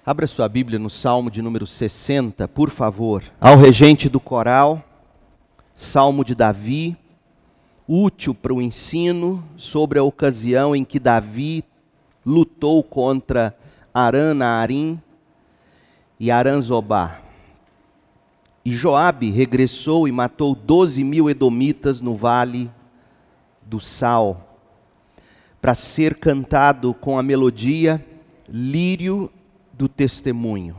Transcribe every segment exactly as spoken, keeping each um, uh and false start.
Abra sua Bíblia no Salmo de número sessenta, por favor. Ao regente do coral, Salmo de Davi, útil para o ensino sobre a ocasião em que Davi lutou contra Arã-Naarim e Arã-Zobá. E Joabe regressou e matou doze mil edomitas no vale do Sal, para ser cantado com a melodia lírio do testemunho.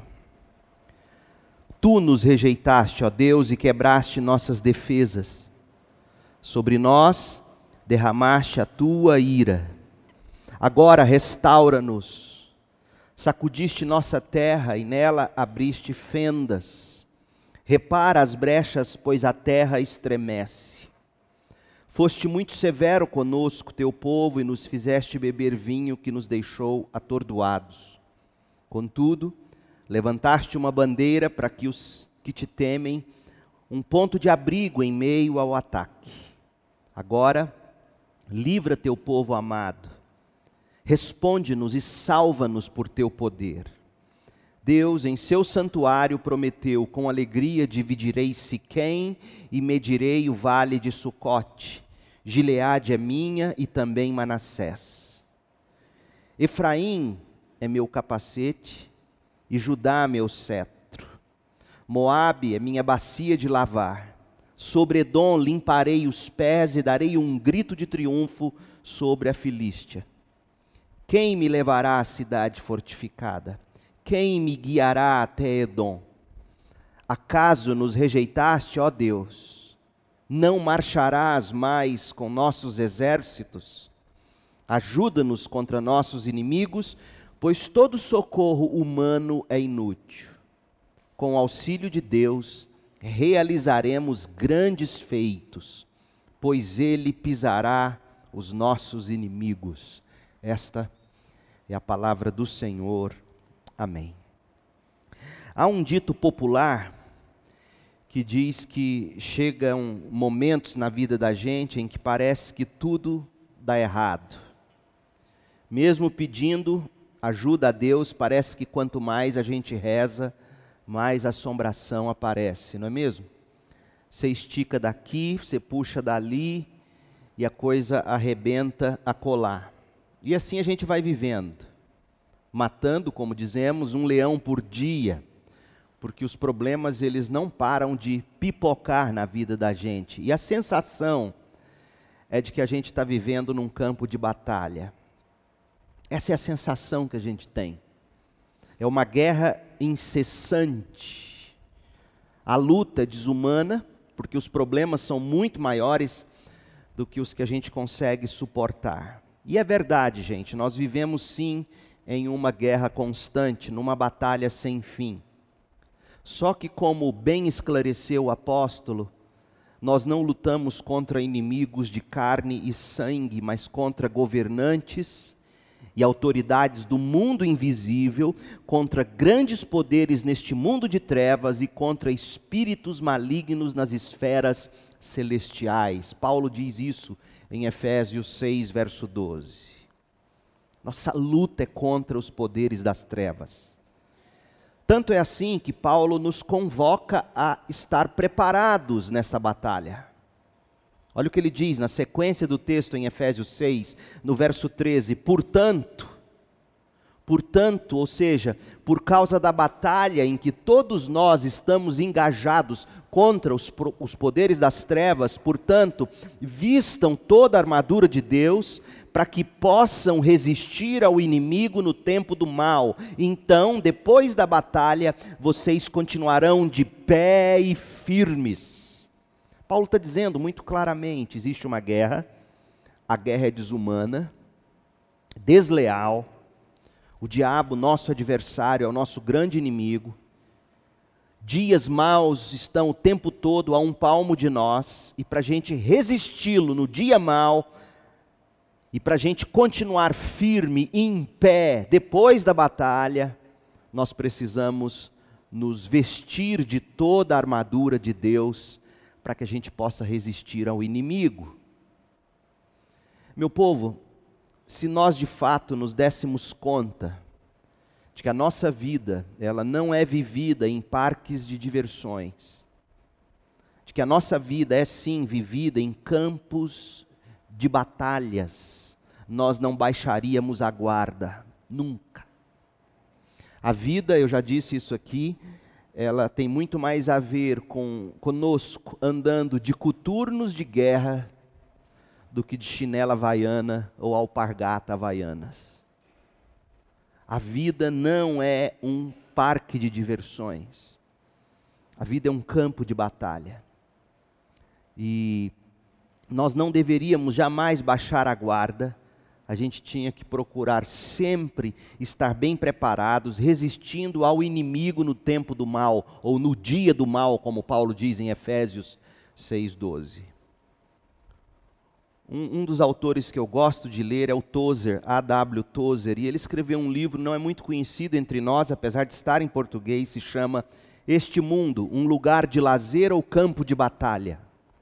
Tu nos rejeitaste, ó Deus, e quebraste nossas defesas. Sobre nós derramaste a tua ira. Agora restaura-nos. Sacudiste nossa terra e nela abriste fendas. Repara as brechas, pois a terra estremece. Foste muito severo conosco, teu povo, e nos fizeste beber vinho que nos deixou atordoados. Contudo, levantaste uma bandeira para que os que te temem, um ponto de abrigo em meio ao ataque. Agora, livra teu povo amado, responde-nos e salva-nos por teu poder. Deus, em seu santuário, prometeu: com alegria dividirei Siquém e medirei o vale de Sucote. Gileade é minha e também Manassés. Efraim é meu capacete e Judá meu cetro. Moabe é minha bacia de lavar. Sobre Edom limparei os pés e darei um grito de triunfo sobre a Filístia. Quem me levará à cidade fortificada? Quem me guiará até Edom? Acaso nos rejeitaste, ó Deus? Não marcharás mais com nossos exércitos? Ajuda-nos contra nossos inimigos, pois todo socorro humano é inútil. Com o auxílio de Deus, realizaremos grandes feitos, pois Ele pisará os nossos inimigos. Esta é a palavra do Senhor. Amém. Há um dito popular que diz que chegam momentos na vida da gente em que parece que tudo dá errado. Mesmo pedindo ajuda a Deus, parece que quanto mais a gente reza, mais assombração aparece, não é mesmo? Você estica daqui, você puxa dali e a coisa arrebenta a colar. E assim a gente vai vivendo, matando, como dizemos, um leão por dia, porque os problemas eles não param de pipocar na vida da gente. E a sensação é de que a gente está vivendo num campo de batalha. Essa é a sensação que a gente tem. É uma guerra incessante. A luta é desumana, porque os problemas são muito maiores do que os que a gente consegue suportar. E é verdade, gente, nós vivemos sim em uma guerra constante, numa batalha sem fim. Só que, como bem esclareceu o apóstolo, nós não lutamos contra inimigos de carne e sangue, mas contra governantes e autoridades do mundo invisível, contra grandes poderes neste mundo de trevas e contra espíritos malignos nas esferas celestiais. Paulo diz isso em Efésios seis, verso doze. Nossa luta é contra os poderes das trevas. Tanto é assim que Paulo nos convoca a estar preparados nessa batalha. Olha o que ele diz na sequência do texto em Efésios seis, no verso treze. Portanto, portanto, ou seja, por causa da batalha em que todos nós estamos engajados contra os, os poderes das trevas, portanto, vistam toda a armadura de Deus, para que possam resistir ao inimigo no tempo do mal. Então, depois da batalha, vocês continuarão de pé e firmes. Paulo está dizendo muito claramente, existe uma guerra, a guerra é desumana, desleal, o diabo, nosso adversário, é o nosso grande inimigo, dias maus estão o tempo todo a um palmo de nós, e para a gente resisti-lo no dia mau, e para a gente continuar firme, em pé, depois da batalha, nós precisamos nos vestir de toda a armadura de Deus, para que a gente possa resistir ao inimigo. Meu povo, se nós de fato nos dessemos conta de que a nossa vida, ela não é vivida em parques de diversões, de que a nossa vida é sim vivida em campos de batalhas, nós não baixaríamos a guarda, nunca. A vida, eu já disse isso aqui, ela tem muito mais a ver com conosco andando de coturnos de guerra do que de chinela havaiana ou alpargata havaianas. A vida não é um parque de diversões. A vida é um campo de batalha. E nós não deveríamos jamais baixar a guarda. A gente tinha que procurar sempre estar bem preparados, resistindo ao inimigo no tempo do mal, ou no dia do mal, como Paulo diz em Efésios seis, doze. Um, um dos autores que eu gosto de ler é o Tozer, A W Tozer, e ele escreveu um livro, não é muito conhecido entre nós, apesar de estar em português, se chama Este Mundo, um lugar de lazer ou campo de batalha.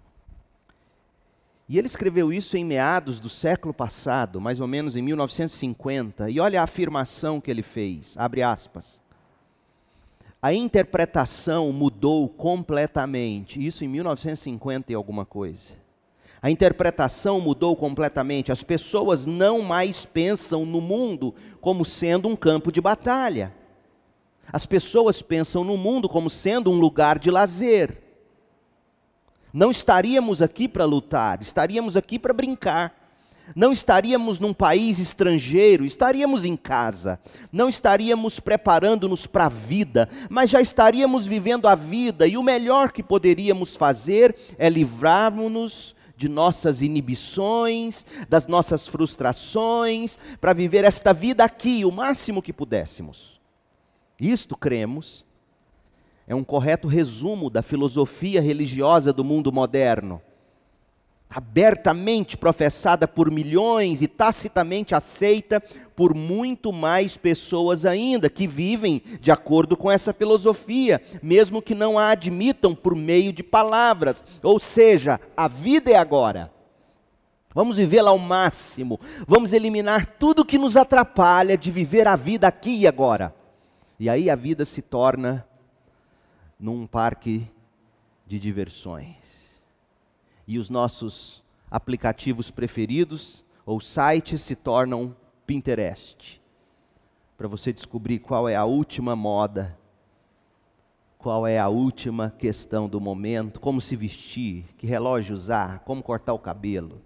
E ele escreveu isso em meados do século passado, mais ou menos em mil novecentos e cinquenta, e olha a afirmação que ele fez, abre aspas. A interpretação mudou completamente, isso em mil novecentos e cinquenta e alguma coisa. A interpretação mudou completamente, as pessoas não mais pensam no mundo como sendo um campo de batalha. As pessoas pensam no mundo como sendo um lugar de lazer. Não estaríamos aqui para lutar, estaríamos aqui para brincar. Não estaríamos num país estrangeiro, estaríamos em casa. Não estaríamos preparando-nos para a vida, mas já estaríamos vivendo a vida. E o melhor que poderíamos fazer é livrarmos-nos de nossas inibições, das nossas frustrações, para viver esta vida aqui, o máximo que pudéssemos. Isto, cremos, é um correto resumo da filosofia religiosa do mundo moderno, abertamente professada por milhões e tacitamente aceita por muito mais pessoas ainda, que vivem de acordo com essa filosofia, mesmo que não a admitam por meio de palavras. Ou seja, a vida é agora. Vamos vivê-la ao máximo, vamos eliminar tudo que nos atrapalha de viver a vida aqui e agora. E aí a vida se torna num parque de diversões. E os nossos aplicativos preferidos ou sites se tornam Pinterest, para você descobrir qual é a última moda, qual é a última questão do momento, como se vestir, que relógio usar, como cortar o cabelo.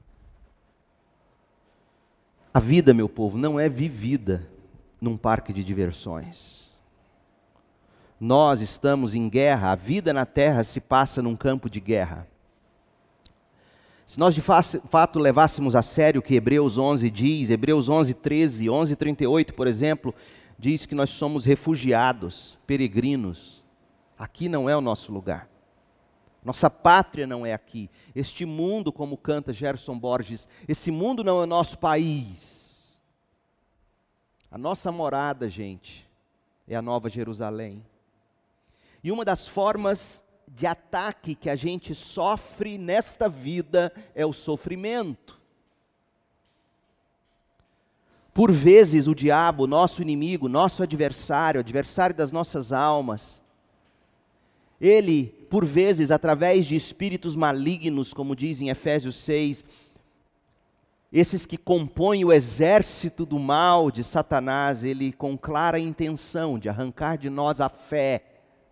A vida, meu povo, não é vivida num parque de diversões. Nós estamos em guerra, a vida na terra se passa num campo de guerra. Se nós de fato levássemos a sério o que Hebreus onze diz, Hebreus onze, treze, onze, trinta e oito, por exemplo, diz que nós somos refugiados, peregrinos. Aqui não é o nosso lugar. Nossa pátria não é aqui. Este mundo, como canta Gerson Borges, esse mundo não é o nosso país. A nossa morada, gente, é a Nova Jerusalém. E uma das formas de ataque que a gente sofre nesta vida é o sofrimento. Por vezes o diabo, nosso inimigo, nosso adversário, adversário das nossas almas, ele, por vezes, através de espíritos malignos, como diz em Efésios seis, esses que compõem o exército do mal de Satanás, ele com clara intenção de arrancar de nós a fé.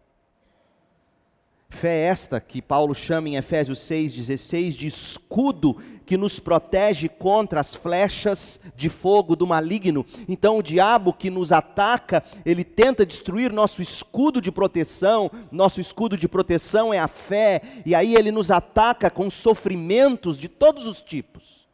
Fé esta que Paulo chama em Efésios seis, dezesseis de escudo que nos protege contra as flechas de fogo do maligno. Então o diabo que nos ataca, ele tenta destruir nosso escudo de proteção. Nosso escudo de proteção é a fé. E aí ele nos ataca com sofrimentos de todos os tipos.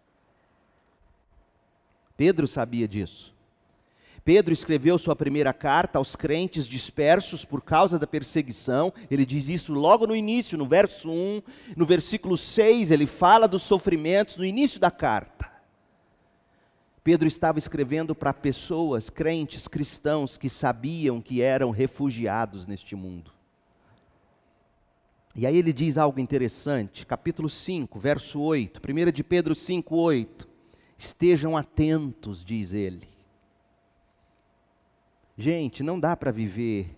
Pedro sabia disso. Pedro escreveu sua primeira carta aos crentes dispersos por causa da perseguição. Ele diz isso logo no início, no verso um. No versículo seis, ele fala dos sofrimentos no início da carta. Pedro estava escrevendo para pessoas, crentes, cristãos, que sabiam que eram refugiados neste mundo. E aí ele diz algo interessante, capítulo cinco, verso oito, primeira de Pedro cinco, oito. Estejam atentos, diz ele. Gente, não dá para viver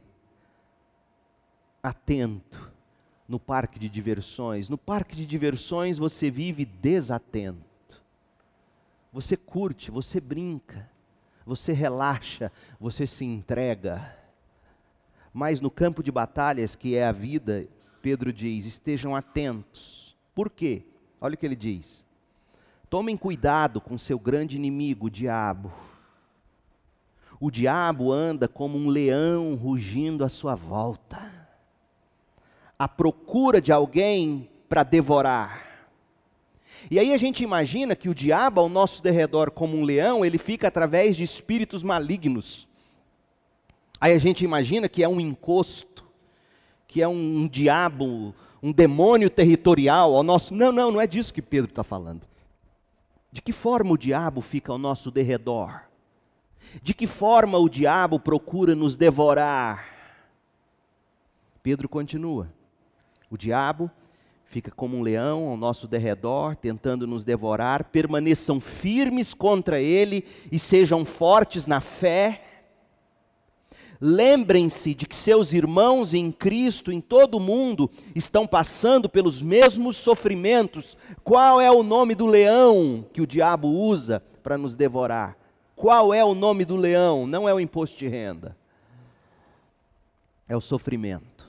atento no parque de diversões. No parque de diversões você vive desatento. Você curte, você brinca, você relaxa, você se entrega. Mas no campo de batalhas, que é a vida, Pedro diz, estejam atentos. Por quê? Olha o que ele diz. Tomem cuidado com seu grande inimigo, o diabo. O diabo anda como um leão rugindo à sua volta, à procura de alguém para devorar. E aí a gente imagina que o diabo ao nosso derredor como um leão, ele fica através de espíritos malignos. Aí a gente imagina que é um encosto, que é um, um diabo, um demônio territorial ao nosso... Não, não, não é disso que Pedro está falando. De que forma o diabo fica ao nosso derredor? De que forma o diabo procura nos devorar? Pedro continua. O diabo fica como um leão ao nosso derredor, tentando nos devorar. Permaneçam firmes contra ele e sejam fortes na fé. Lembrem-se de que seus irmãos em Cristo, em todo o mundo, estão passando pelos mesmos sofrimentos. Qual é o nome do leão que o diabo usa para nos devorar? Qual é o nome do leão? Não é o imposto de renda. É o sofrimento.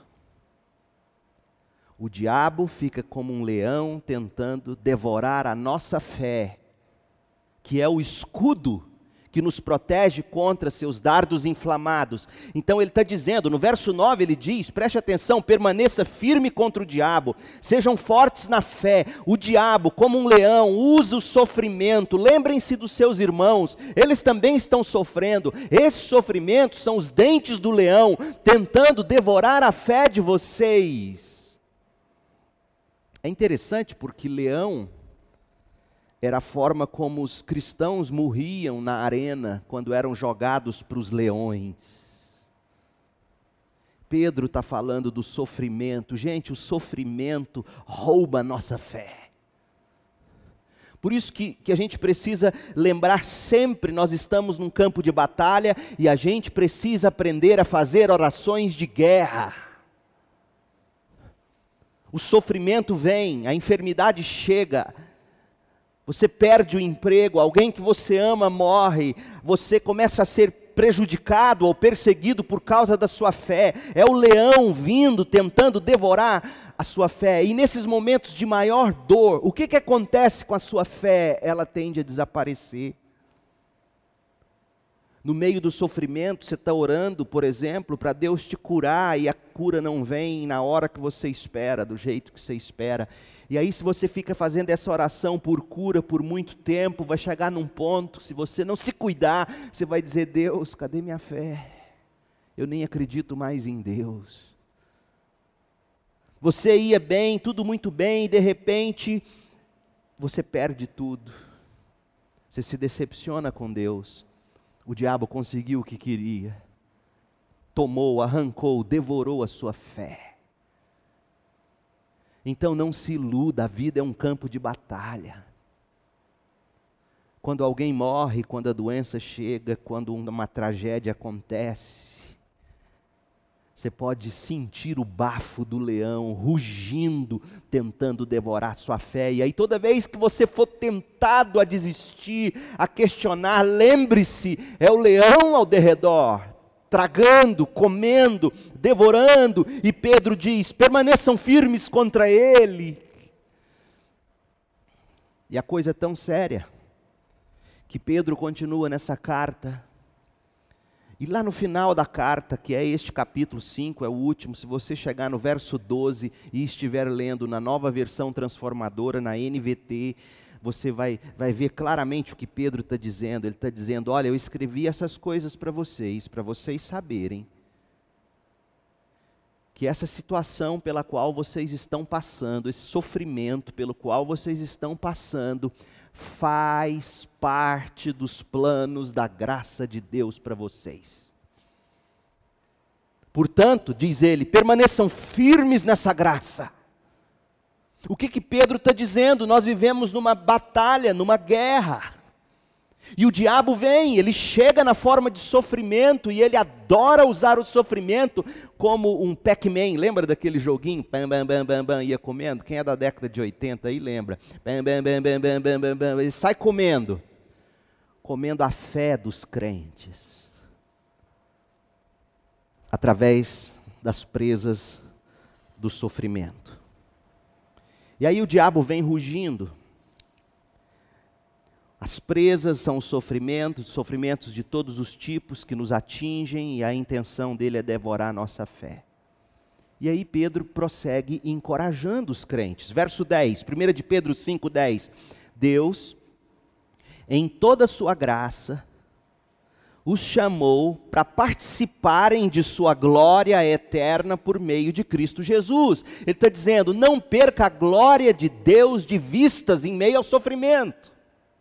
O diabo fica como um leão tentando devorar a nossa fé, que é o escudo que nos protege contra seus dardos inflamados. Então ele está dizendo, no verso nove ele diz, preste atenção, permaneça firme contra o diabo, sejam fortes na fé. O diabo, como um leão, usa o sofrimento. Lembrem-se dos seus irmãos, eles também estão sofrendo. Esses sofrimentos são os dentes do leão, tentando devorar a fé de vocês. É interessante porque leão era a forma como os cristãos morriam na arena quando eram jogados para os leões. Pedro está falando do sofrimento. Gente, o sofrimento rouba a nossa fé. Por isso que, que a gente precisa lembrar sempre, nós estamos num campo de batalha e a gente precisa aprender a fazer orações de guerra. O sofrimento vem, a enfermidade chega, você perde o emprego, alguém que você ama morre, você começa a ser prejudicado ou perseguido por causa da sua fé. É o leão vindo, tentando devorar a sua fé. E nesses momentos de maior dor, o que, que acontece com a sua fé? Ela tende a desaparecer. No meio do sofrimento, você está orando, por exemplo, para Deus te curar, e a cura não vem na hora que você espera, do jeito que você espera. E aí, se você fica fazendo essa oração por cura por muito tempo, vai chegar num ponto, se você não se cuidar, você vai dizer, Deus, cadê minha fé? Eu nem acredito mais em Deus. Você ia bem, tudo muito bem, e de repente, você perde tudo. Você se decepciona com Deus. O diabo conseguiu o que queria, tomou, arrancou, devorou a sua fé. Então não se iluda, a vida é um campo de batalha. Quando alguém morre, quando a doença chega, quando uma tragédia acontece, você pode sentir o bafo do leão rugindo, tentando devorar sua fé. E aí toda vez que você for tentado a desistir, a questionar, lembre-se, é o leão ao derredor, tragando, comendo, devorando. E Pedro diz, permaneçam firmes contra ele. E a coisa é tão séria, que Pedro continua nessa carta. E lá no final da carta, que é este capítulo cinco, é o último, se você chegar no verso doze e estiver lendo na nova versão transformadora, na N V T, você vai, vai ver claramente o que Pedro está dizendo. Ele está dizendo, olha, eu escrevi essas coisas para vocês, para vocês saberem que essa situação pela qual vocês estão passando, esse sofrimento pelo qual vocês estão passando, faz parte dos planos da graça de Deus para vocês. Portanto, diz ele, permaneçam firmes nessa graça. O que que Pedro está dizendo? Nós vivemos numa batalha, numa guerra. E o diabo vem, ele chega na forma de sofrimento e ele adora usar o sofrimento como um Pac-Man. Lembra daquele joguinho? Bam, bam, bam, bam, bam, ia comendo? Quem é da década de oitenta aí lembra? Bam, bam, bam, bam, bam, bam, bam, bam. Ele sai comendo. Comendo a fé dos crentes. Através das presas do sofrimento. E aí o diabo vem rugindo. As presas são os sofrimentos, sofrimentos de todos os tipos que nos atingem, e a intenção dele é devorar a nossa fé. E aí Pedro prossegue encorajando os crentes. Verso dez, primeira de Pedro cinco, dez. Deus, em toda a sua graça, os chamou para participarem de sua glória eterna por meio de Cristo Jesus. Ele está dizendo, não perca a glória de Deus de vistas em meio ao sofrimento.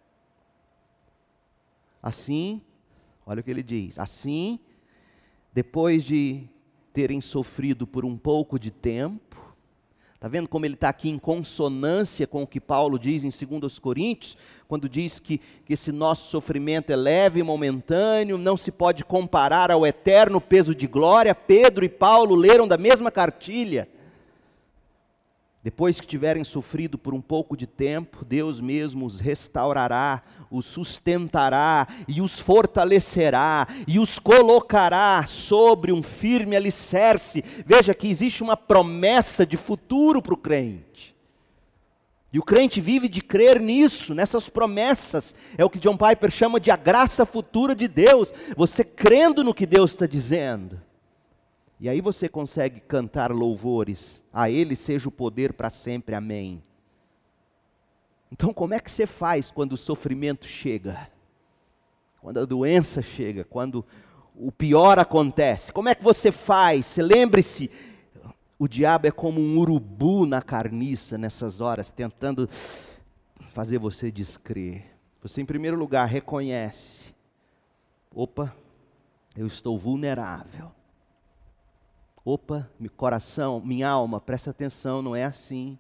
Assim, olha o que ele diz, assim, depois de terem sofrido por um pouco de tempo, está vendo como ele está aqui em consonância com o que Paulo diz em dois Coríntios, quando diz que, que esse nosso sofrimento é leve e momentâneo, não se pode comparar ao eterno peso de glória. Pedro e Paulo leram da mesma cartilha. Depois que tiverem sofrido por um pouco de tempo, Deus mesmo os restaurará, os sustentará e os fortalecerá e os colocará sobre um firme alicerce. Veja que existe uma promessa de futuro para o crente. E o crente vive de crer nisso, nessas promessas. É o que John Piper chama de a graça futura de Deus. Você crendo no que Deus está dizendo. E aí você consegue cantar louvores, a Ele seja o poder para sempre, amém. Então como é que você faz quando o sofrimento chega? Quando a doença chega, quando o pior acontece? Como é que você faz? Lembre-se, o diabo é como um urubu na carniça nessas horas, tentando fazer você descrer. Você em primeiro lugar reconhece, opa, eu estou vulnerável. Opa, meu coração, minha alma, presta atenção, não é assim.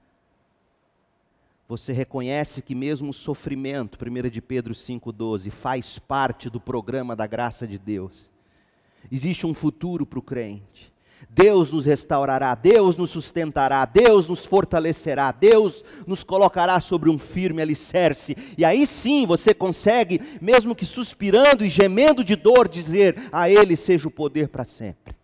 Você reconhece que mesmo o sofrimento, primeira de Pedro cinco, doze, faz parte do programa da graça de Deus. Existe um futuro para o crente. Deus nos restaurará, Deus nos sustentará, Deus nos fortalecerá, Deus nos colocará sobre um firme alicerce. E aí sim você consegue, mesmo que suspirando e gemendo de dor, dizer, a Ele seja o poder para sempre.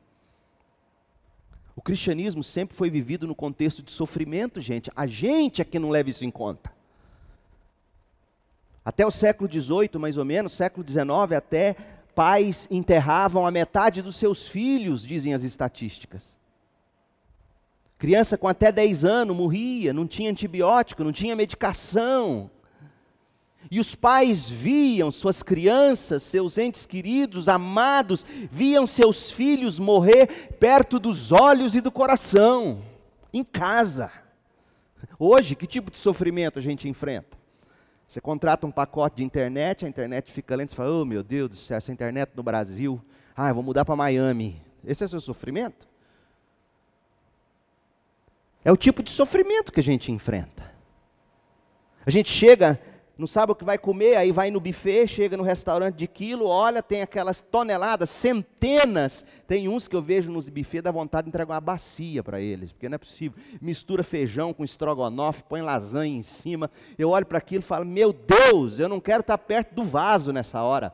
O cristianismo sempre foi vivido no contexto de sofrimento, gente. A gente é que não leva isso em conta. Até o século dezoito, mais ou menos, século dezenove, até pais enterravam a metade dos seus filhos, dizem as estatísticas. Criança com até dez anos morria, não tinha antibiótico, não tinha medicação. E os pais viam suas crianças, seus entes queridos, amados, viam seus filhos morrer perto dos olhos e do coração, em casa. Hoje, que tipo de sofrimento a gente enfrenta? Você contrata um pacote de internet, a internet fica lenta, você fala, oh meu Deus do céu, essa internet no Brasil, ah, eu vou mudar para Miami. Esse é o seu sofrimento? É o tipo de sofrimento que a gente enfrenta. A gente chega, não sabe o que vai comer, aí vai no buffet, chega no restaurante de quilo, olha, tem aquelas toneladas, centenas. Tem uns que eu vejo nos buffets, dá vontade de entregar uma bacia para eles, porque não é possível. Mistura feijão com estrogonofe, põe lasanha em cima. Eu olho para aquilo e falo, meu Deus, eu não quero estar perto do vaso nessa hora.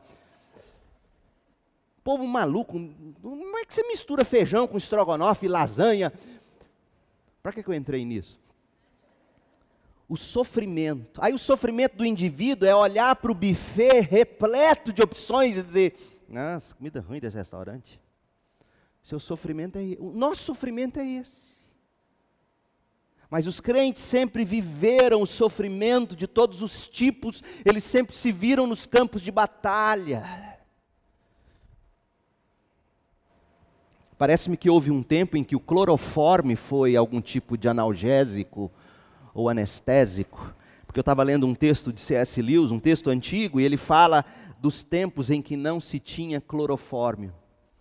Povo maluco, como é que você mistura feijão com estrogonofe e lasanha? Para que que eu entrei nisso? O sofrimento. Aí o sofrimento do indivíduo é olhar para o buffet repleto de opções e dizer, nossa, comida ruim desse restaurante. Seu sofrimento é esse. O nosso sofrimento é esse. Mas os crentes sempre viveram o sofrimento de todos os tipos, eles sempre se viram nos campos de batalha. Parece-me que houve um tempo em que o cloroforme foi algum tipo de analgésico, ou anestésico, porque eu estava lendo um texto de C S Lewis, um texto antigo, e ele fala dos tempos em que não se tinha clorofórmio.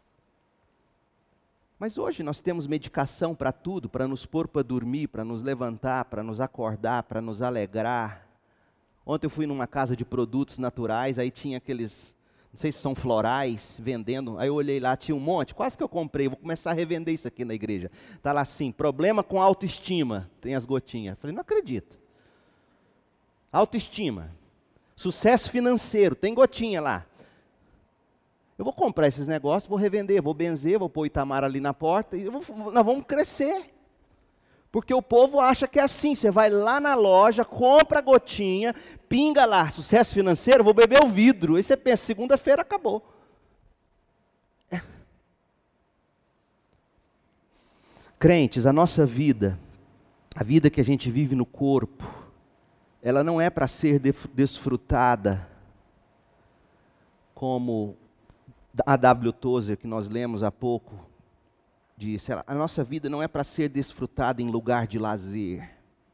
Mas hoje nós temos medicação para tudo, para nos pôr para dormir, para nos levantar, para nos acordar, para nos alegrar. Ontem eu fui numa casa de produtos naturais, aí tinha aqueles, não sei se são florais, vendendo. Aí eu olhei lá, tinha um monte, quase que eu comprei, vou começar a revender isso aqui na igreja. Está lá assim, problema com autoestima, tem as gotinhas. Eu falei, não acredito. Autoestima, sucesso financeiro, tem gotinha lá. Eu vou comprar esses negócios, vou revender, vou benzer, vou pôr o Itamar ali na porta, e eu vou, nós vamos crescer. Porque o povo acha que é assim, você vai lá na loja, compra a gotinha, pinga lá, sucesso financeiro, vou beber o vidro. Aí você pensa, segunda-feira acabou. É. Crentes, a nossa vida, a vida que a gente vive no corpo, ela não é para ser desfrutada como a W. Tozer, que nós lemos há pouco, disse, a nossa vida não é para ser desfrutada em lugar de lazer.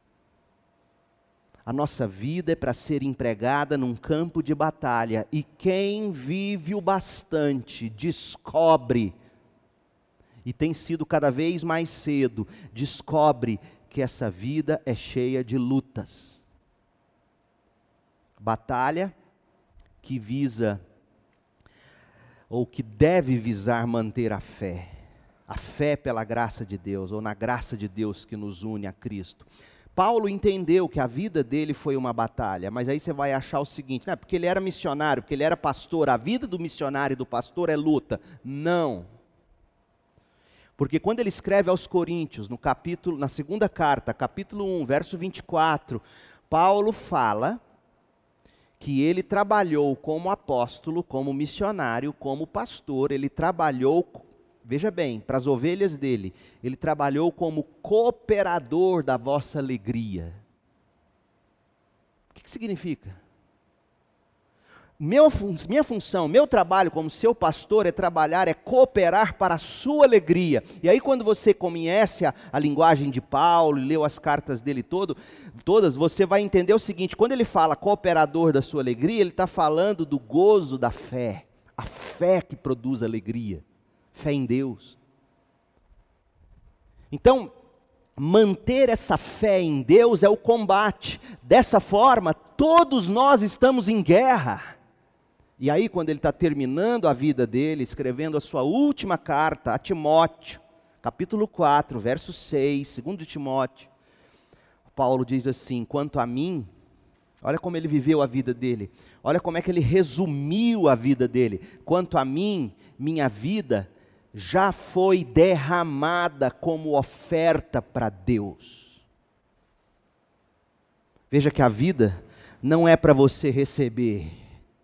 A nossa vida é para ser empregada num campo de batalha. E quem vive o bastante descobre, e tem sido cada vez mais cedo, descobre que essa vida é cheia de lutas. Batalha que visa, ou que deve visar manter a fé. A fé pela graça de Deus, ou na graça de Deus que nos une a Cristo. Paulo entendeu que a vida dele foi uma batalha, mas aí você vai achar o seguinte, né, porque ele era missionário, porque ele era pastor, a vida do missionário e do pastor é luta. Não. Porque quando ele escreve aos Coríntios, no capítulo, na segunda carta, capítulo um, verso vinte e quatro, Paulo fala que ele trabalhou como apóstolo, como missionário, como pastor, ele trabalhou, veja bem, para as ovelhas dele, ele trabalhou como cooperador da vossa alegria. O que, que significa? Meu, minha função, meu trabalho como seu pastor é trabalhar, é cooperar para a sua alegria. E aí quando você conhece a, a linguagem de Paulo, e leu as cartas dele todo, todas, você vai entender o seguinte, quando ele fala cooperador da sua alegria, ele está falando do gozo da fé, a fé que produz alegria, fé em Deus. Então, manter essa fé em Deus é o combate. Dessa forma, todos nós estamos em guerra. E aí, quando ele está terminando a vida dele, escrevendo a sua última carta a Timóteo, capítulo quatro, verso seis, segundo Timóteo, Paulo diz assim, quanto a mim, olha como ele viveu a vida dele, olha como é que ele resumiu a vida dele, quanto a mim, minha vida já foi derramada como oferta para Deus. Veja que a vida não é para você receber,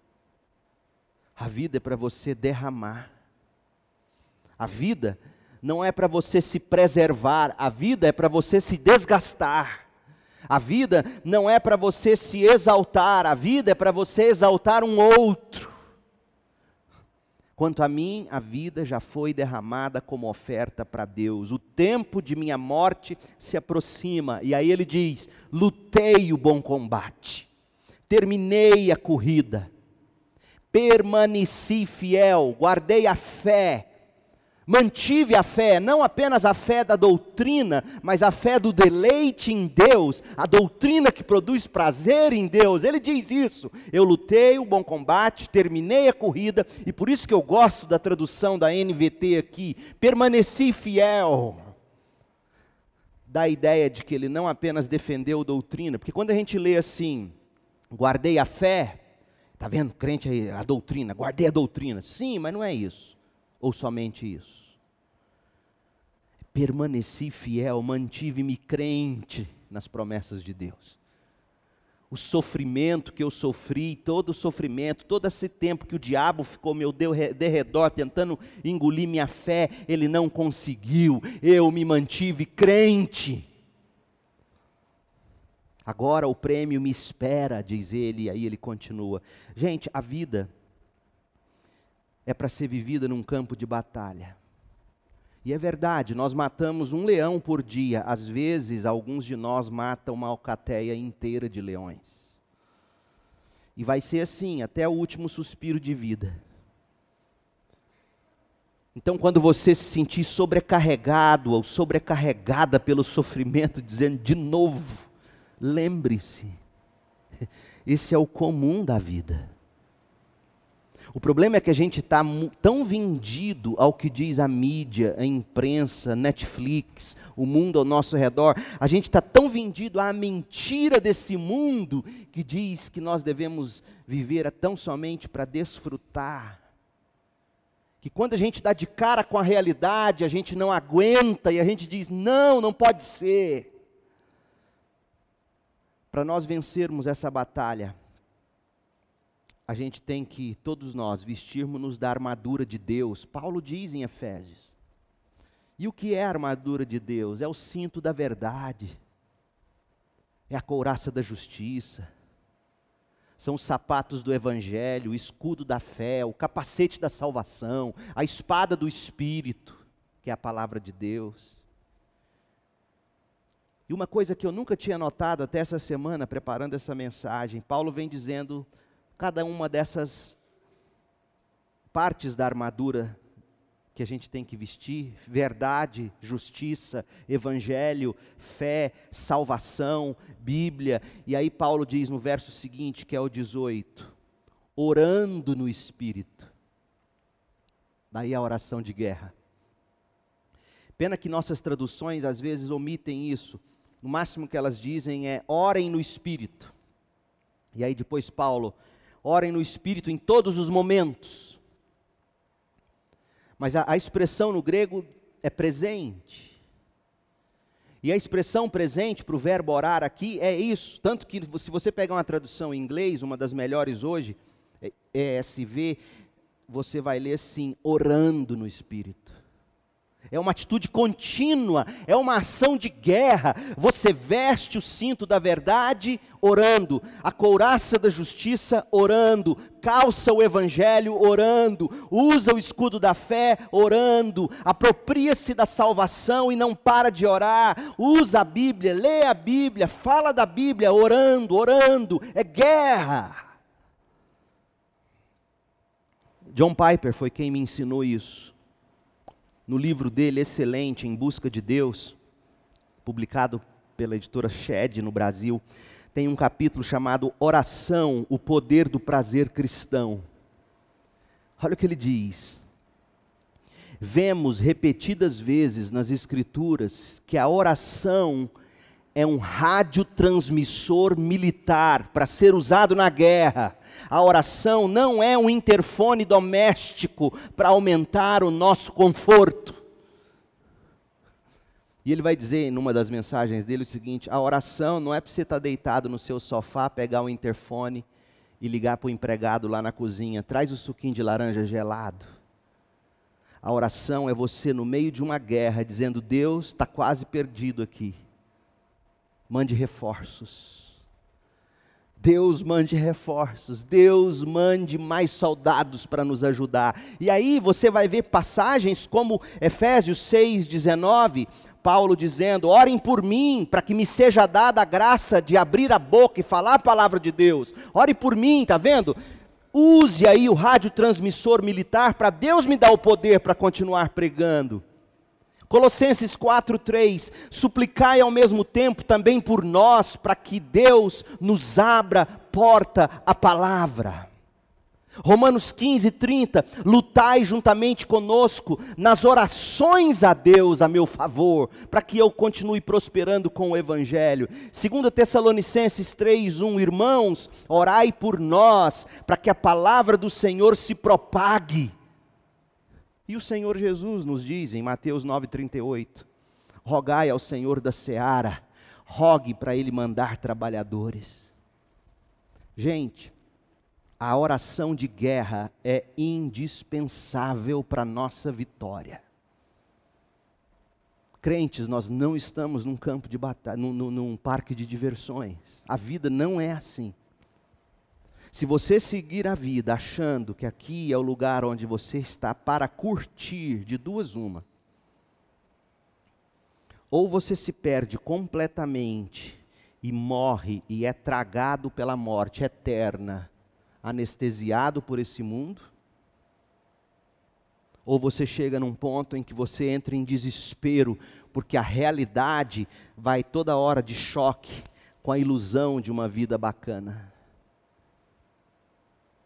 a vida é para você derramar. A vida não é para você se preservar, a vida é para você se desgastar. A vida não é para você se exaltar, a vida é para você exaltar um outro. Quanto a mim, a vida já foi derramada como oferta para Deus. O tempo de minha morte se aproxima. E aí ele diz, lutei o bom combate, terminei a corrida, permaneci fiel, guardei a fé, mantive a fé, não apenas a fé da doutrina, mas a fé do deleite em Deus, a doutrina que produz prazer em Deus. Ele diz isso, eu lutei o bom combate, terminei a corrida, e por isso que eu gosto da tradução da N V T aqui, permaneci fiel. Dá a ideia de que ele não apenas defendeu doutrina, porque quando a gente lê assim, guardei a fé, está vendo, crente aí, a doutrina, guardei a doutrina. Sim, mas não é isso. Ou somente isso. Permaneci fiel, mantive-me crente nas promessas de Deus. O sofrimento que eu sofri, todo o sofrimento, todo esse tempo que o diabo ficou meu Deus derredor, tentando engolir minha fé, ele não conseguiu. Eu me mantive crente. Agora o prêmio me espera, diz ele, e aí ele continua. Gente, a vida é para ser vivida num campo de batalha. E é verdade, nós matamos um leão por dia. Às vezes, alguns de nós matam uma alcateia inteira de leões. E vai ser assim, até o último suspiro de vida. Então, quando você se sentir sobrecarregado ou sobrecarregada pelo sofrimento, dizendo de novo, lembre-se, Esse é o comum da vida. O problema é que a gente está tão vendido ao que diz a mídia, a imprensa, Netflix, o mundo ao nosso redor. A gente está tão vendido à mentira desse mundo que diz que nós devemos viver tão somente para desfrutar. Que quando a gente dá de cara com a realidade, a gente não aguenta e a gente diz, não, não pode ser. Para nós vencermos essa batalha, a gente tem que, todos nós, vestirmos-nos da armadura de Deus. Paulo diz em Efésios. E o que é a armadura de Deus? É o cinto da verdade. É a couraça da justiça. São os sapatos do Evangelho, o escudo da fé, o capacete da salvação, a espada do Espírito, que é a palavra de Deus. E uma coisa que eu nunca tinha notado até essa semana, preparando essa mensagem, Paulo vem dizendo cada uma dessas partes da armadura que a gente tem que vestir: verdade, justiça, evangelho, fé, salvação, Bíblia. E aí Paulo diz no verso seguinte, que é o dezoito, orando no Espírito. Daí a oração de guerra. Pena que nossas traduções às vezes omitem isso. No máximo que elas dizem é, orem no Espírito. E aí depois Paulo, orem no Espírito em todos os momentos. Mas a, a expressão no grego é presente. E a expressão presente para o verbo orar aqui é isso. Tanto que se você pegar uma tradução em inglês, uma das melhores hoje, E S V, você vai ler assim, orando no Espírito. É uma atitude contínua, é uma ação de guerra. Você veste o cinto da verdade, orando. A couraça da justiça, orando. Calça o evangelho, orando. Usa o escudo da fé, orando. Apropria-se da salvação e não para de orar. Usa a Bíblia, lê a Bíblia, fala da Bíblia, orando, orando. É guerra. John Piper foi quem me ensinou isso. No livro dele, excelente, Em Busca de Deus, publicado pela editora Shed no Brasil, tem um capítulo chamado Oração, o Poder do Prazer Cristão. Olha o que ele diz. Vemos repetidas vezes nas Escrituras que a oração é um radiotransmissor militar para ser usado na guerra. A oração não é um interfone doméstico para aumentar o nosso conforto. E ele vai dizer, numa das mensagens dele, o seguinte: a oração não é para você estar deitado no seu sofá, pegar o interfone e ligar para o empregado lá na cozinha, traz o suquinho de laranja gelado. A oração é você no meio de uma guerra, dizendo, Deus está quase perdido aqui. Mande reforços. Deus mande reforços. Deus mande mais soldados para nos ajudar. E aí você vai ver passagens como Efésios seis, dezenove, Paulo dizendo, orem por mim, para que me seja dada a graça de abrir a boca e falar a palavra de Deus. Ore por mim, está vendo? Use aí o radiotransmissor militar para Deus me dar o poder para continuar pregando. Colossenses quatro, três, suplicai ao mesmo tempo também por nós, para que Deus nos abra porta à palavra. Romanos quinze, trinta, lutai juntamente conosco nas orações a Deus a meu favor, para que eu continue prosperando com o Evangelho. Segunda Tessalonicenses três, um, irmãos, orai por nós, para que a palavra do Senhor se propague. E o Senhor Jesus nos diz em Mateus nove, trinta e oito, rogai ao Senhor da seara, rogue para Ele mandar trabalhadores. Gente, a oração de guerra é indispensável para a nossa vitória. Crentes, nós não estamos num campo de batalha, num, num, num parque de diversões. A vida não é assim. Se você seguir a vida achando que aqui é o lugar onde você está para curtir, de duas uma, ou você se perde completamente e morre e é tragado pela morte eterna, anestesiado por esse mundo, ou você chega num ponto em que você entra em desespero, porque a realidade vai toda hora de choque com a ilusão de uma vida bacana.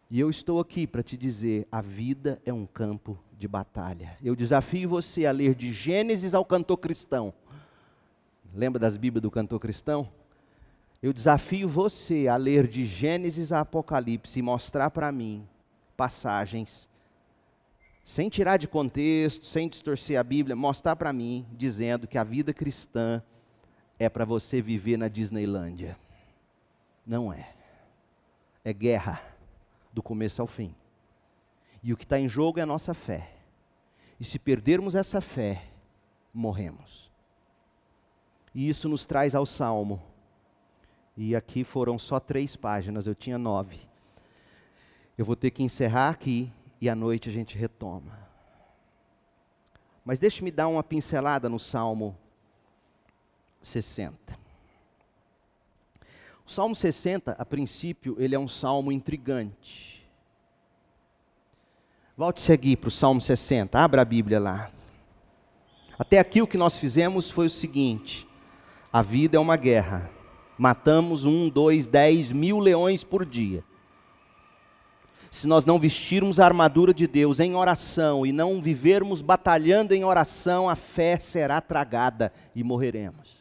E eu estou aqui para te dizer, a vida é um campo de batalha. Eu desafio você a ler de Gênesis ao Cantor Cristão. Lembra das Bíblias do Cantor Cristão? Eu desafio você a ler de Gênesis a Apocalipse e mostrar para mim passagens, sem tirar de contexto, sem distorcer a Bíblia, mostrar para mim, dizendo que a vida cristã é para você viver na Disneylândia. Não é. É guerra, do começo ao fim. E o que está em jogo é a nossa fé. E se perdermos essa fé, morremos. E isso nos traz ao Salmo. E aqui foram só três páginas, eu tinha nove. Eu vou ter que encerrar aqui e à noite a gente retoma. Mas deixe-me dar uma pincelada no Salmo sessenta. O Salmo sessenta, a princípio, ele é um salmo intrigante. Volte a seguir para o Salmo sessenta, abra a Bíblia lá. Até aqui o que nós fizemos foi o seguinte: a vida é uma guerra. Matamos um, dois, dez mil leões por dia. Se nós não vestirmos a armadura de Deus em oração e não vivermos batalhando em oração, a fé será tragada e morreremos.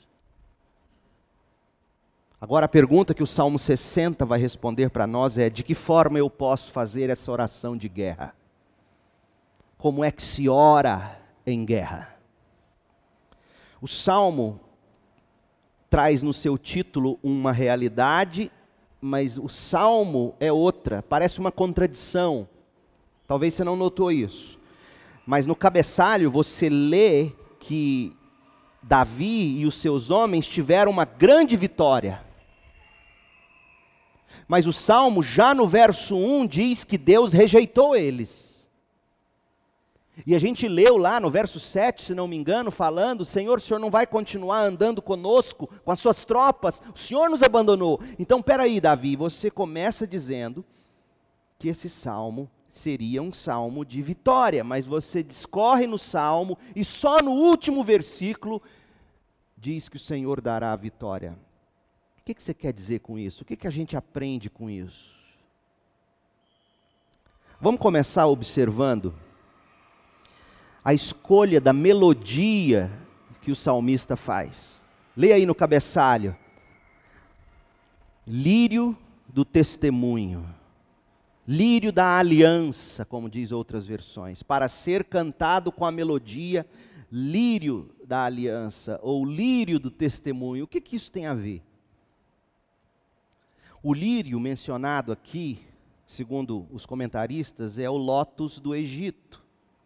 Agora a pergunta que o Salmo sessenta vai responder para nós é: de que forma eu posso fazer essa oração de guerra? Como é que se ora em guerra? O Salmo traz no seu título uma realidade, mas o Salmo é outra, parece uma contradição. Talvez você não notou isso. Mas no cabeçalho você lê que Davi e os seus homens tiveram uma grande vitória. Mas o Salmo, já no verso um, diz que Deus rejeitou eles. E a gente leu lá no verso sete, se não me engano, falando: Senhor, o Senhor não vai continuar andando conosco, com as suas tropas, o Senhor nos abandonou. Então, peraí, Davi, você começa dizendo que esse salmo seria um salmo de vitória, mas você discorre no salmo e só no último versículo diz que o Senhor dará a vitória. O que, que você quer dizer com isso? O que, que a gente aprende com isso? Vamos começar observando a escolha da melodia que o salmista faz. Leia aí no cabeçalho: lírio do testemunho, lírio da aliança, como diz outras versões, para ser cantado com a melodia, lírio da aliança, ou lírio do testemunho. O que, que isso tem a ver? O lírio mencionado aqui, segundo os comentaristas, é o lótus do Egito.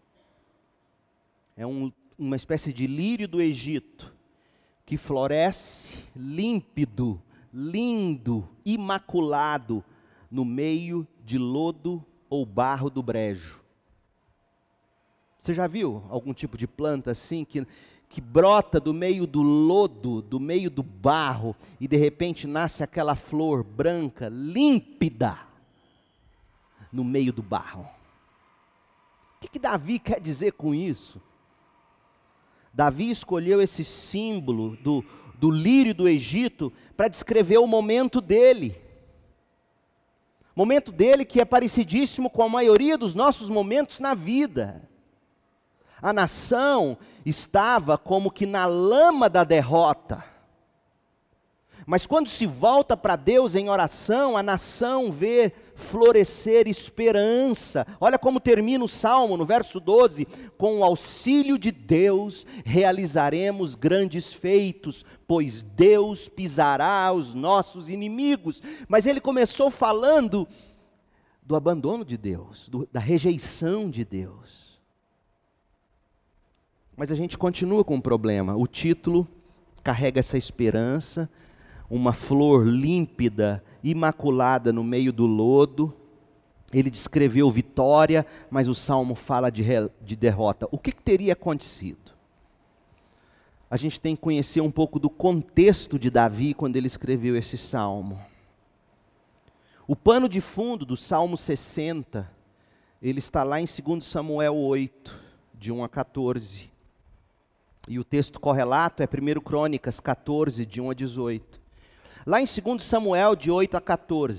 É um, uma espécie de lírio do Egito, que floresce límpido, lindo, imaculado, no meio de lodo ou barro do brejo. Você já viu algum tipo de planta assim, que, que brota do meio do lodo, do meio do barro, e de repente nasce aquela flor branca, límpida, no meio do barro? O que, que Davi quer dizer com isso? Davi escolheu esse símbolo do, do lírio do Egito para descrever o momento dele. Momento dele que é parecidíssimo com a maioria dos nossos momentos na vida. A nação estava como que na lama da derrota. Mas quando se volta para Deus em oração, a nação vê florescer esperança. Olha como termina o Salmo, no verso doze: com o auxílio de Deus realizaremos grandes feitos, pois Deus pisará os nossos inimigos. Mas ele começou falando do abandono de Deus, do, da rejeição de Deus. Mas a gente continua com um problema. O título carrega essa esperança, uma flor límpida, imaculada no meio do lodo. Ele descreveu vitória, mas o Salmo fala de, de derrota. O que, que teria acontecido? A gente tem que conhecer um pouco do contexto de Davi quando ele escreveu esse Salmo. O pano de fundo do Salmo sessenta, ele está lá em dois Samuel oito, de um a quatorze. E o texto correlato é primeira Crônicas quatorze, de um a dezoito. Lá em dois Samuel, de oito a quatorze,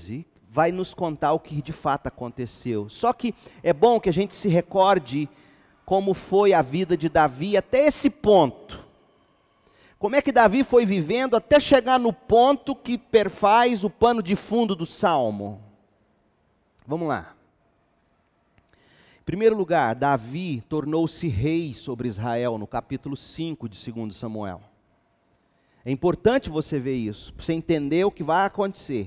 vai nos contar o que de fato aconteceu. Só que é bom que a gente se recorde como foi a vida de Davi até esse ponto. Como é que Davi foi vivendo até chegar no ponto que perfaz o pano de fundo do Salmo. Vamos lá. Em primeiro lugar, Davi tornou-se rei sobre Israel, no capítulo cinco de segundo Samuel. É importante você ver isso, para você entender o que vai acontecer.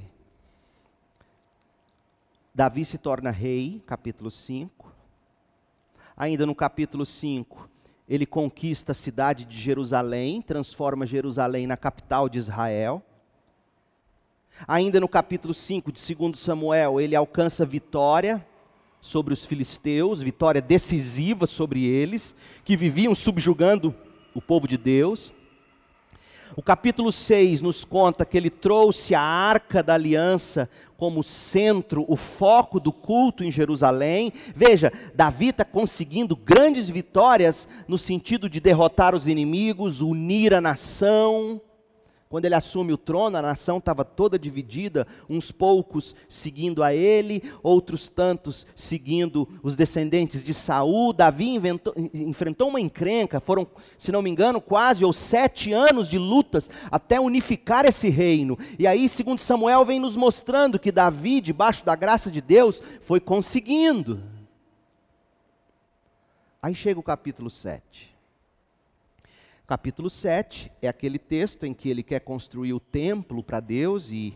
Davi se torna rei, capítulo cinco. Ainda no capítulo cinco, ele conquista a cidade de Jerusalém, transforma Jerusalém na capital de Israel. Ainda no capítulo cinco de segundo Samuel, ele alcança vitória sobre os filisteus, vitória decisiva sobre eles, que viviam subjugando o povo de Deus. O capítulo seis nos conta que ele trouxe a arca da aliança como centro, o foco do culto em Jerusalém. Veja, Davi está conseguindo grandes vitórias no sentido de derrotar os inimigos, unir a nação. Quando ele assume o trono, a nação estava toda dividida, uns poucos seguindo a ele, outros tantos seguindo os descendentes de Saul. Davi inventou, enfrentou uma encrenca, foram, se não me engano, quase ou sete anos de lutas até unificar esse reino. E aí, segundo Samuel, vem nos mostrando que Davi, debaixo da graça de Deus, foi conseguindo. Aí chega o capítulo sete. Capítulo sete é aquele texto em que ele quer construir o templo para Deus e,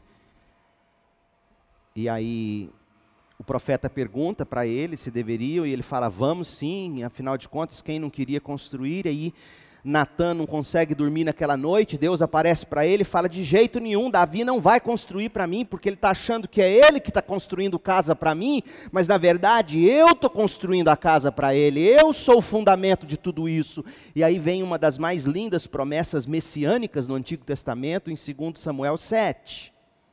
e aí o profeta pergunta para ele se deveriam e ele fala, vamos sim, afinal de contas quem não queria construir? E aí Natã não consegue dormir naquela noite, Deus aparece para ele e fala, de jeito nenhum, Davi não vai construir para mim, porque ele está achando que é ele que está construindo casa para mim, mas na verdade eu estou construindo a casa para ele, eu sou o fundamento de tudo isso. E aí vem uma das mais lindas promessas messiânicas no Antigo Testamento, em segundo Samuel sete.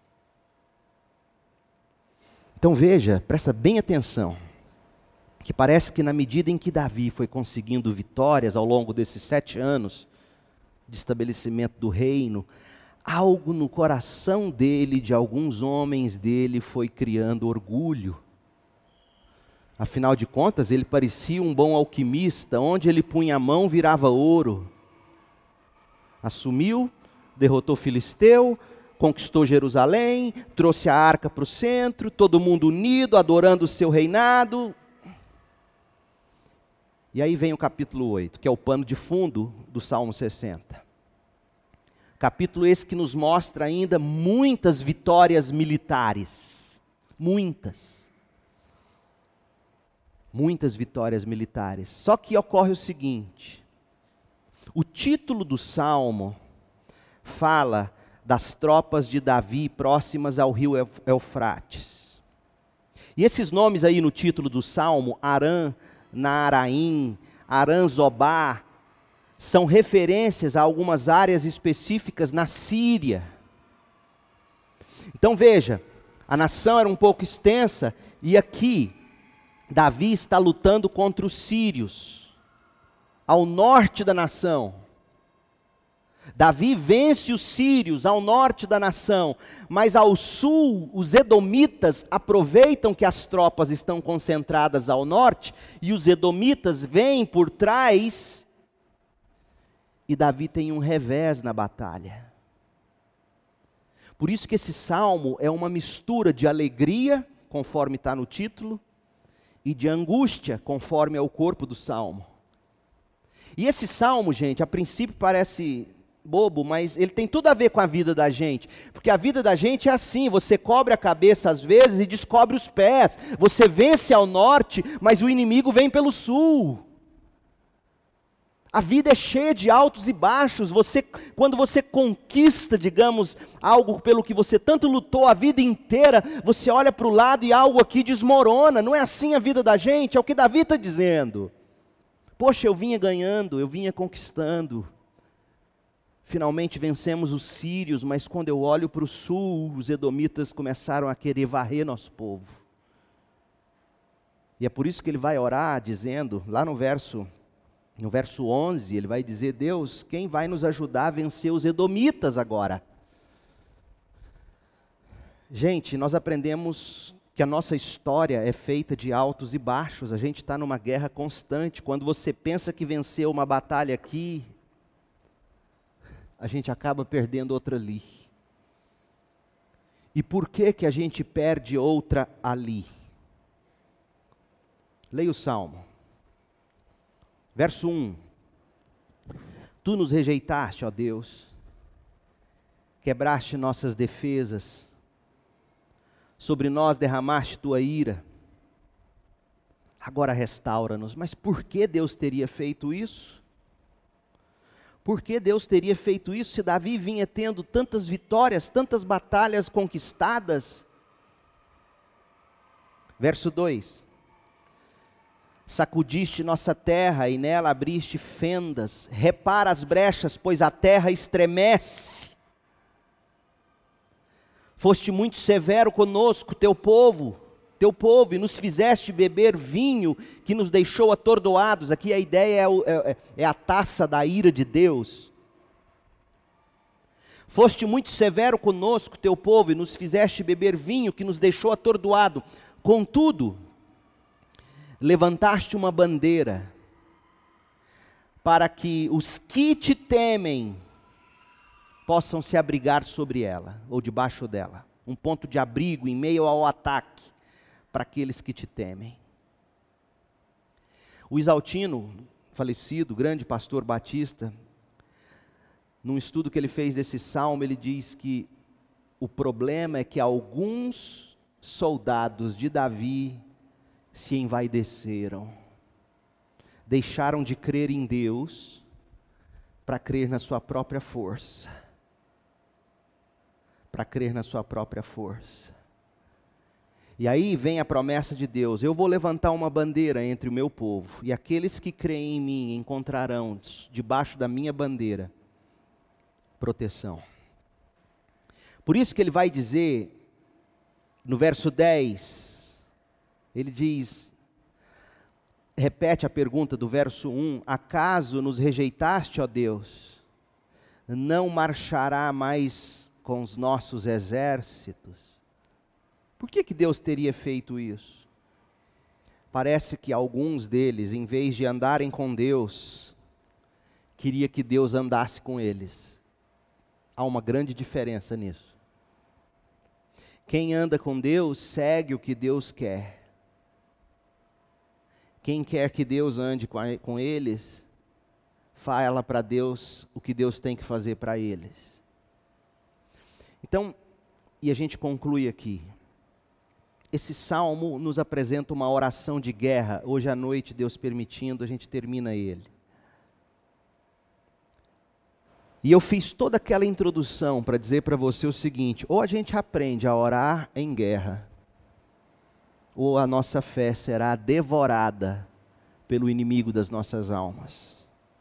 Então veja, presta bem atenção, que parece que na medida em que Davi foi conseguindo vitórias ao longo desses sete anos de estabelecimento do reino, algo no coração dele, de alguns homens dele, foi criando orgulho. Afinal de contas, ele parecia um bom alquimista, onde ele punha a mão virava ouro. Assumiu, derrotou o filisteu, conquistou Jerusalém, trouxe a arca para o centro, todo mundo unido, adorando o seu reinado. E aí vem o capítulo oito, que é o pano de fundo do Salmo sessenta. Capítulo esse que nos mostra ainda muitas vitórias militares. Muitas. Muitas vitórias militares. Só que ocorre o seguinte, o título do Salmo fala das tropas de Davi próximas ao rio Eufrates. E esses nomes aí no título do Salmo, Arã, Naaraim, Aran-Zobá, são referências a algumas áreas específicas na Síria. Então veja, a nação era um pouco extensa, e aqui, Davi está lutando contra os sírios, ao norte da nação. Davi vence os sírios ao norte da nação, mas ao sul os edomitas aproveitam que as tropas estão concentradas ao norte, e os edomitas vêm por trás, e Davi tem um revés na batalha. Por isso que esse salmo é uma mistura de alegria, conforme está no título, e de angústia, conforme é o corpo do salmo. E esse salmo, gente, a princípio parece bobo, mas ele tem tudo a ver com a vida da gente, porque a vida da gente é assim, você cobre a cabeça às vezes e descobre os pés, você vence ao norte, mas o inimigo vem pelo sul. A vida é cheia de altos e baixos, você, quando você conquista, digamos, algo pelo que você tanto lutou a vida inteira, você olha para o lado e algo aqui desmorona. Não é assim a vida da gente, é o que Davi está dizendo. Poxa, eu vinha ganhando, eu vinha conquistando. Finalmente vencemos os sírios, mas quando eu olho para o sul, os edomitas começaram a querer varrer nosso povo. E é por isso que ele vai orar dizendo, lá no verso, no verso onze, ele vai dizer, Deus, quem vai nos ajudar a vencer os edomitas agora? Gente, nós aprendemos que a nossa história é feita de altos e baixos. A gente está numa guerra constante. Quando você pensa que venceu uma batalha aqui, a gente acaba perdendo outra ali. E por que que a gente perde outra ali? Leia o Salmo. Verso um. Tu nos rejeitaste, ó Deus, quebraste nossas defesas, sobre nós derramaste tua ira, agora restaura-nos. Mas por que Deus teria feito isso? Por que Deus teria feito isso se Davi vinha tendo tantas vitórias, tantas batalhas conquistadas? Verso dois. Sacudiste nossa terra e nela abriste fendas, repara as brechas, pois a terra estremece. Foste muito severo conosco, teu povo, teu povo, e nos fizeste beber vinho que nos deixou atordoados. Aqui a ideia é, o, é, é a taça da ira de Deus. Foste muito severo conosco, teu povo, e nos fizeste beber vinho que nos deixou atordoado. Contudo, levantaste uma bandeira para que os que te temem possam se abrigar sobre ela, ou debaixo dela. Um ponto de abrigo em meio ao ataque para aqueles que te temem. O Isaltino, falecido, grande pastor batista, num estudo que ele fez desse salmo, ele diz que o problema é que alguns soldados de Davi se envaideceram, deixaram de crer em Deus para crer na sua própria força, para crer na sua própria força. E aí vem a promessa de Deus: eu vou levantar uma bandeira entre o meu povo, e aqueles que creem em mim encontrarão debaixo da minha bandeira proteção. Por isso que ele vai dizer no verso dez, ele diz, repete a pergunta do verso um: acaso nos rejeitaste, ó Deus? Não marchará mais com os nossos exércitos? Por que que Deus teria feito isso? Parece que alguns deles, em vez de andarem com Deus, queria que Deus andasse com eles. Há uma grande diferença nisso. Quem anda com Deus segue o que Deus quer. Quem quer que Deus ande com, a, com eles, fala para Deus o que Deus tem que fazer para eles. Então, e a gente conclui aqui. Esse salmo nos apresenta uma oração de guerra. Hoje à noite, Deus permitindo, a gente termina ele. E eu fiz toda aquela introdução para dizer para você o seguinte: ou a gente aprende a orar em guerra, ou a nossa fé será devorada pelo inimigo das nossas almas.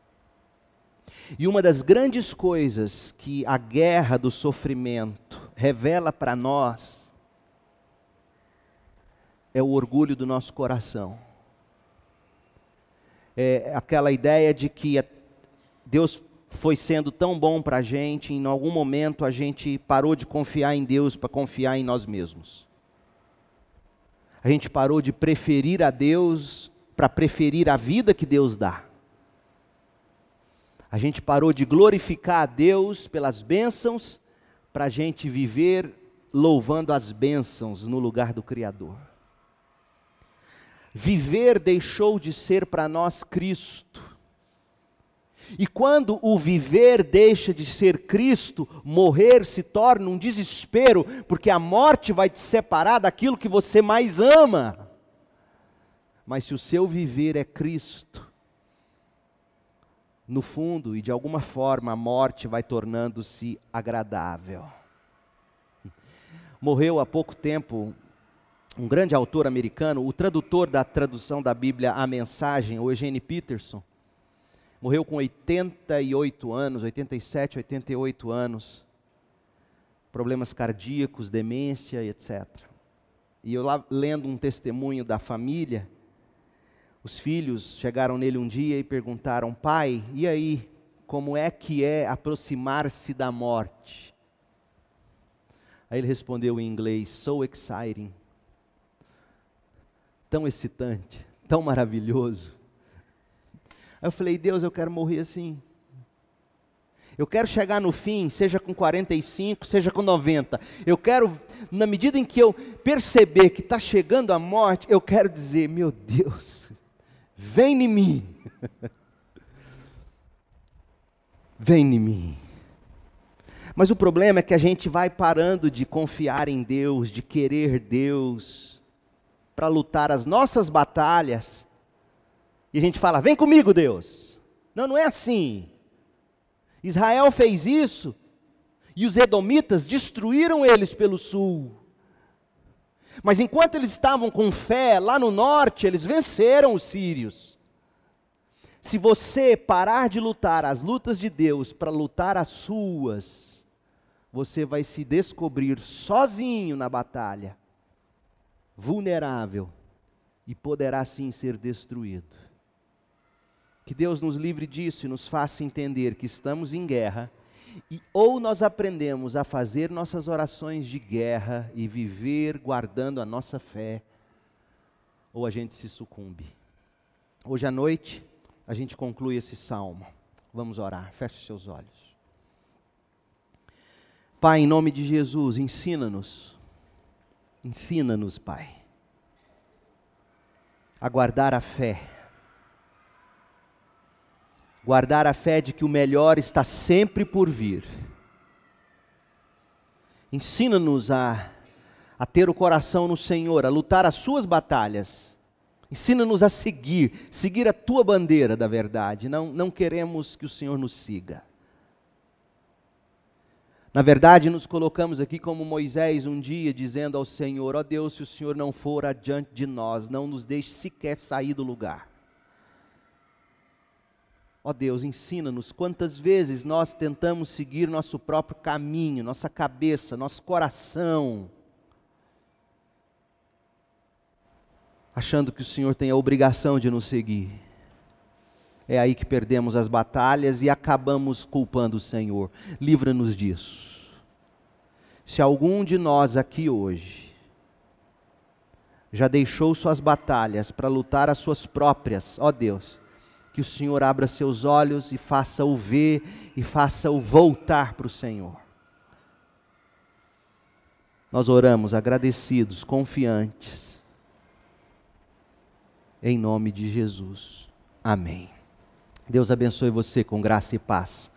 E uma das grandes coisas que a guerra do sofrimento revela para nós é o orgulho do nosso coração. É aquela ideia de que Deus foi sendo tão bom para a gente, em algum momento a gente parou de confiar em Deus para confiar em nós mesmos. A gente parou de preferir a Deus para preferir a vida que Deus dá. A gente parou de glorificar a Deus pelas bênçãos para a gente viver louvando as bênçãos no lugar do Criador. Viver deixou de ser para nós Cristo. E quando o viver deixa de ser Cristo, morrer se torna um desespero, porque a morte vai te separar daquilo que você mais ama. Mas se o seu viver é Cristo, no fundo e de alguma forma a morte vai tornando-se agradável. Morreu há pouco tempo um grande autor americano, o tradutor da tradução da Bíblia A Mensagem, o Eugene Peterson. Morreu com oitenta e oito anos, oitenta e sete, oitenta e oito anos, problemas cardíacos, demência, etcétera. E eu lá lendo um testemunho da família, os filhos chegaram nele um dia e perguntaram: pai, e aí, como é que é aproximar-se da morte? Aí ele respondeu em inglês: so exciting. Tão excitante, tão maravilhoso. Aí eu falei: Deus, eu quero morrer assim. Eu quero chegar no fim, seja com quarenta e cinco, seja com noventa. Eu quero, na medida em que eu perceber que está chegando a morte, eu quero dizer: meu Deus, vem em mim. Vem em mim. Mas o problema é que a gente vai parando de confiar em Deus, de querer Deus, para lutar as nossas batalhas. E a gente fala: vem comigo, Deus. Não, não é assim. Israel fez isso, e os edomitas destruíram eles pelo sul. Mas enquanto eles estavam com fé lá no norte, eles venceram os sírios. Se você parar de lutar as lutas de Deus para lutar as suas, você vai se descobrir sozinho na batalha, vulnerável, e poderá sim ser destruído. Que Deus nos livre disso e nos faça entender que estamos em guerra, e ou nós aprendemos a fazer nossas orações de guerra e viver guardando a nossa fé, ou a gente se sucumbe. Hoje à noite, a gente conclui esse salmo. Vamos orar, feche os seus olhos. Pai, em nome de Jesus, ensina-nos, ensina-nos, Pai, a guardar a fé, guardar a fé de que o melhor está sempre por vir. Ensina-nos a, a ter o coração no Senhor, a lutar as suas batalhas. Ensina-nos a seguir, seguir a tua bandeira da verdade. Não, não queremos que o Senhor nos siga. Na verdade, nos colocamos aqui como Moisés um dia, dizendo ao Senhor: ó Deus, se o Senhor não for adiante de nós, não nos deixe sequer sair do lugar. Ó Deus, ensina-nos quantas vezes nós tentamos seguir nosso próprio caminho, nossa cabeça, nosso coração, achando que o Senhor tem a obrigação de nos seguir. É aí que perdemos as batalhas e acabamos culpando o Senhor. Livra-nos disso. Se algum de nós aqui hoje já deixou suas batalhas para lutar as suas próprias, ó Deus, que o Senhor abra seus olhos e faça-o ver e faça-o voltar para o Senhor. Nós oramos agradecidos, confiantes, em nome de Jesus. Amém. Deus abençoe você com graça e paz.